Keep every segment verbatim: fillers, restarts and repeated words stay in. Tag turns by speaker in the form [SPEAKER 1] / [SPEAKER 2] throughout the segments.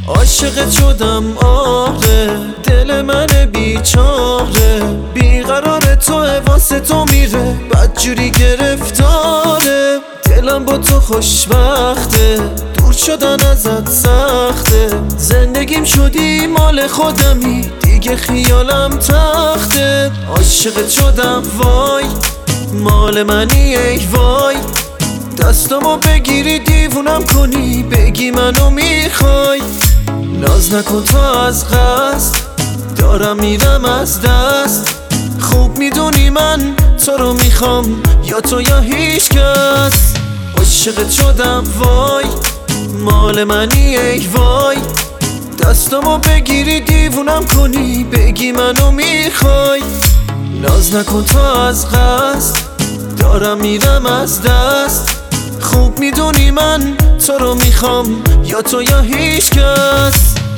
[SPEAKER 1] عاشقت شدم آره، دل من بیچاره بیقرار توه، واسه تو میره بدجوری گرفتاره. دلم با تو خوشبخته، دور شدن ازت سخته. زندگیم شدی مال خودمی، دیگه خیالم تخته. عاشقت شدم وای، مال منی ای وای. دستامو بگیری دیوونم کنی، بگی منو میخوای. ناز نکن تا از قصد، دارم میرم از دست. خوب میدونی من تو رو میخوام، یا تو یا هیچ کس. عاشقت شدم وای، مال منی ای وای. دستامو بگیری دیوونم کنی، بگی منو میخوای. ناز نکن تا از قصد، دارم میرم از دست. خوب میدونی من تو رو میخوام، یا تو یا هیچ کس.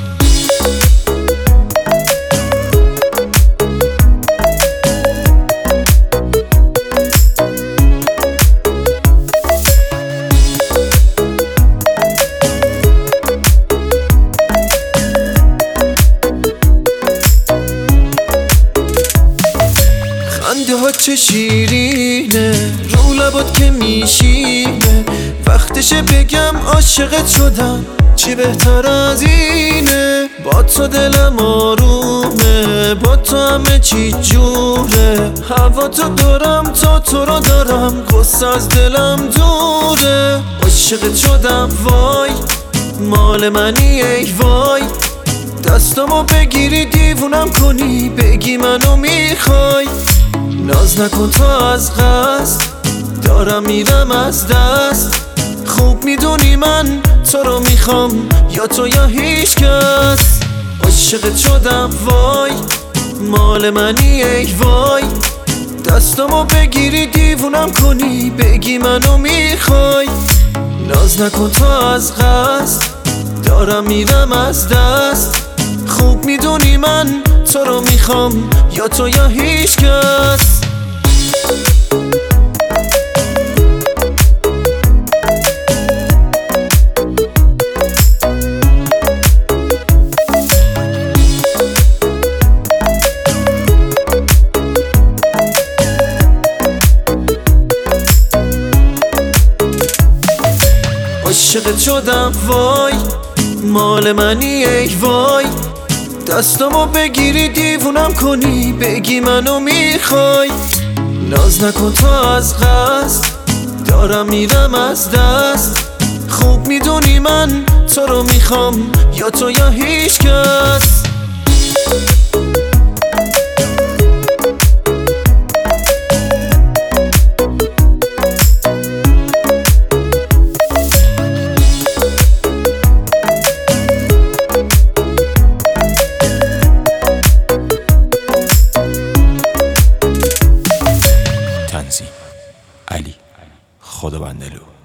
[SPEAKER 1] خنده ها چه شیرینه، رو لبات که میشینه. وقتشه بگم عاشقت شدم، چی بهتر از اینه. با تو دلم آرومه، با تو همه چی جوره. هوا تو دارم تا تو رو دارم، غصه از دلم دوره. عاشقت شدم وای، مال منی ای وای. دستامو بگیری دیوونم کنی، بگی منو میخوای. ناز نکن تا از قصد، دارم میرم از دست. خوب میدونی من تو رو میخوام، یا تو یا هیچ کس. عاشقت شدم وای، مال منی ای وای. دستامو بگیری دیوونم کنی، بگی منو میخوای. ناز نکن تا از قصد، دارم میرم از دست. خوب میدونی من تو رو میخوام، یا تو یا هیچ کس. عاشقت شدم وای، مال منی ای وای. دستامو بگیری دیوونم کنی، بگی منو میخوای. ناز نکن تا از قصد، دارم میرم از دست. خوب میدونی من تو رو میخوام، یا تو یا هیچ کس.
[SPEAKER 2] تنظیم علی خدابندلو.